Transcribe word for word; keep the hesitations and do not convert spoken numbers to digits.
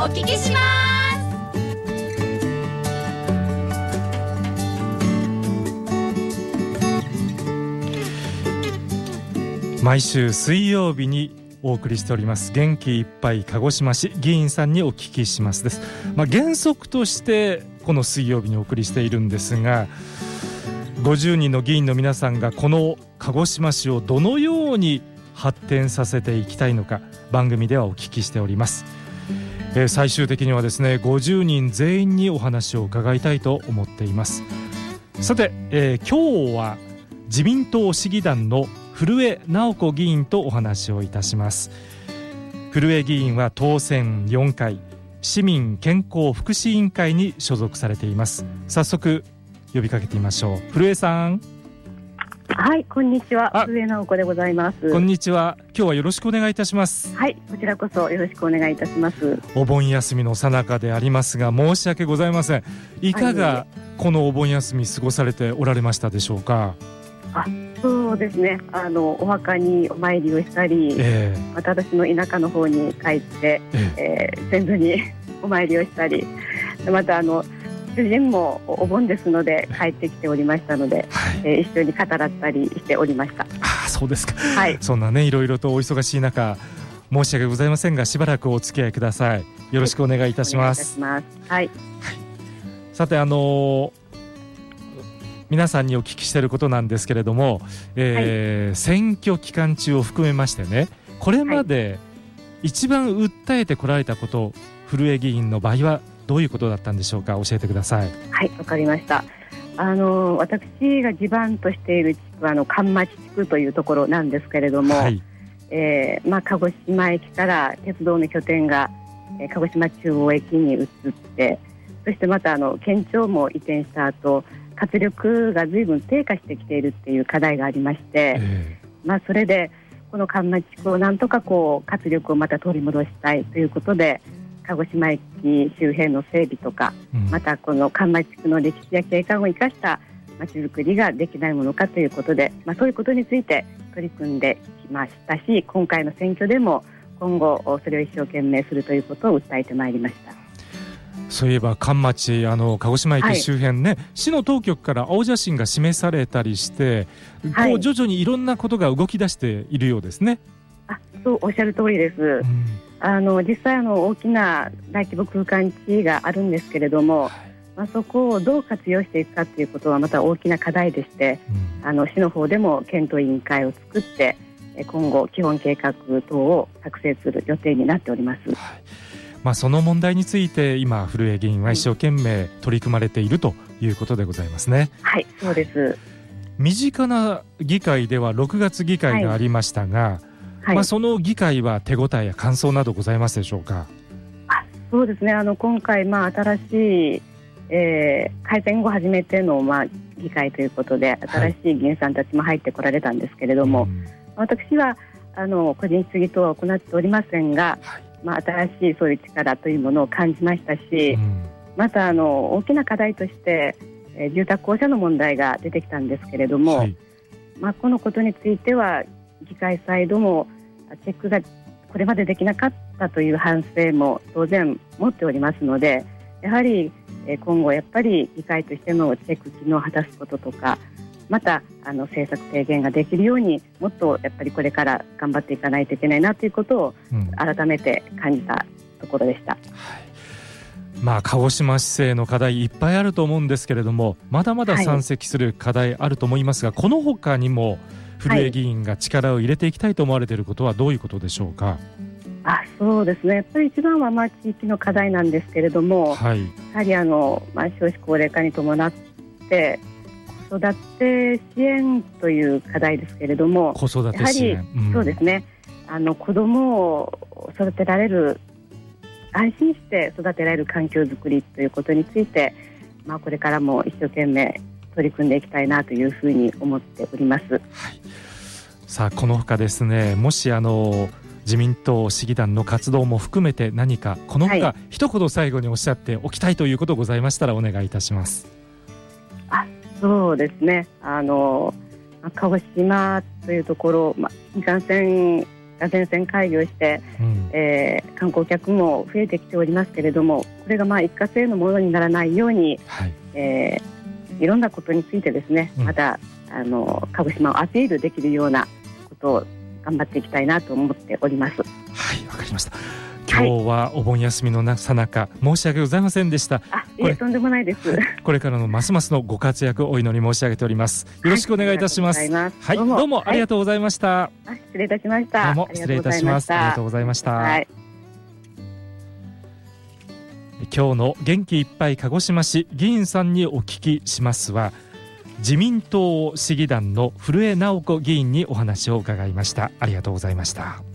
聞きします。 毎週水曜日にお送りしております元気いっぱい鹿児島市議員さんにお聞きしますです、まあ、原則としてこの水曜日にお送りしているんですが、ごじゅうにんの議員の皆さんがこの鹿児島市をどのように発展させていきたいのか番組ではお聞きしております。えー、最終的にはですねごじゅうにん全員にお話を伺いたいと思っています。さて、えー、今日は自民党市議団の古江直子議員とお話をいたします。古江議員は当選よんかい、市民健康福祉委員会に所属されています。早速呼びかけてみましょう。古江さん。 はい、こんにちは。古江直子でございます。 こんにちは。今日はよろしくお願いいたします。 はい、こちらこそよろしくお願いいたします。 お盆休みの最中でありますが申し訳ございません。いかがこのお盆休み過ごされておられましたでしょうか？ あ、そうですね、あのお墓にお参りをしたり、えー、また私の田舎の方に帰って、えーえー、先祖にお参りをしたり、またあの主人もお盆ですので帰ってきておりましたので、はい、えー、一緒に語らったりしておりました。 あ、そうですか、 はい、 そんなねいろいろとお忙しい中申し訳ございませんがしばらくお付き合いください。よろしくお願いいたします。 はい、お願いいたします。はい、はい、 さて、あのー皆さんにお聞きしていることなんですけれども、えーはい、選挙期間中を含めましてね、これまで一番訴えてこられたこと、はい、古江議員の場合はどういうことだったんでしょうか？教えてください。 はい、わかりました。あの私が地盤としている地区はあの神町地区というところなんですけれども、はい、えーまあ、鹿児島駅から鉄道の拠点が、えー、鹿児島中央駅に移って、そしてまたあの県庁も移転した後活力が随分低下してきているっていう課題がありまして、えーまあ、それでこの神町地区をなんとかこう活力をまた取り戻したいということで鹿児島駅周辺の整備とか、うん、またこの神町地区の歴史や景観を生かしたまちづくりができないものかということで、まあ、そういうことについて取り組んできましたし、今回の選挙でも今後それを一生懸命するということを訴えてまいりました。 そういえば神町、あの鹿児島駅周辺ね、はい、市の当局から青写真が示されたりして、はい、こう徐々にいろんなことが動き出しているようですね。 あ、そうおっしゃる通りです、うん、あの実際あの大きな大規模空間地があるんですけれども、はい、まあ、そこをどう活用していくかということはまた大きな課題でして、うん、あの市の方でも検討委員会を作って今後基本計画等を作成する予定になっております。はい、 まあ、その問題について今古江議員は一生懸命取り組まれているということでございますね。 はい、そうです。 身近な議会ではろくがつ議会がありましたが、はい、まあ、その議会は手応えや感想などございますでしょうか？ あ、そうですね、あの今回、まあ、新しい、えー、改選後初めての、まあ、議会ということで新しい議員さんたちも入ってこられたんですけれども、はい、うん、私はあの個人質疑等は行っておりませんが、はい、まあ、新しいそういう力というものを感じましたし、うん、またあの大きな課題として、えー、住宅公社の問題が出てきたんですけれども、はい、まあ、このことについては議会サイドもチェックがこれまでできなかったという反省も当然持っておりますので、やはり、えー、今後やっぱり議会としてのチェック機能を果たすこととか、またあの政策提言ができるようにもっとやっぱりこれから頑張っていかないといけないなということを改めて感じたところでした。うん、はい、 まあ、鹿児島市政の課題いっぱいあると思うんですけれども、まだまだ山積する課題あると思いますが、はい、この他にも古江議員が力を入れていきたいと思われていることはどういうことでしょうか？ あ、そうですね、やっぱり一番はまあ地域の課題なんですけれども、はい、やはりあの、まあ、少子高齢化に伴って子育て支援という課題ですけれども、 子育て支援、 やはり、うん、そうですね、あの子どもを育てられる、安心して育てられる環境づくりということについて、まあ、これからも一生懸命取り組んでいきたいなというふうに思っております。はい、 さあ、このほかですね、もしあの自民党市議団の活動も含めて何かこのほか、はい、一言最後におっしゃっておきたいということございましたらお願いいたします。 あ、そうですね、あの鹿児島というところ、まあ、新幹線が全線開業して、うんえー、観光客も増えてきておりますけれども、これがまあ一過性のものにならないように、はいえー、いろんなことについてですね、うん、またあの鹿児島をアピールできるようなことを頑張っていきたいなと思っております。 はい、わかりました。今日はお盆休みのさなか申し訳ございませんでした。 あ、いえ、とんでもないです。 これからのますますのご活躍をお祈り申し上げております。よろしくお願いいたします。はい、はい、どうも、どうもありがとうございました。はい、 あ、失礼いたしました。 どうも失礼いたします。ありがとうございました。はい、今日の元気いっぱい鹿児島市議員さんにお聞きしますは、自民党市議団の古江直子議員にお話を伺いました。ありがとうございました。